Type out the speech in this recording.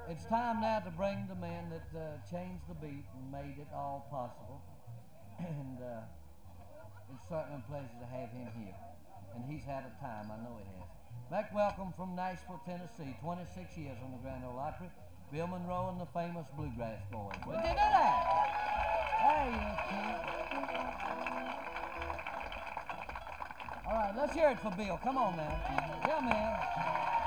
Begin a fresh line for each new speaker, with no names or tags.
It's time now to bring the man that changed the beat and made it all possible. And it's certainly a pleasure to have him here. And he's had a time, I know he has. Make welcome from Nashville, Tennessee, 26 years on the Grand Ole Opry, Bill Monroe and the famous Bluegrass Boys. Would you do that? Hey, you cute. All right, let's hear it for Bill. Come on now. Yeah, man.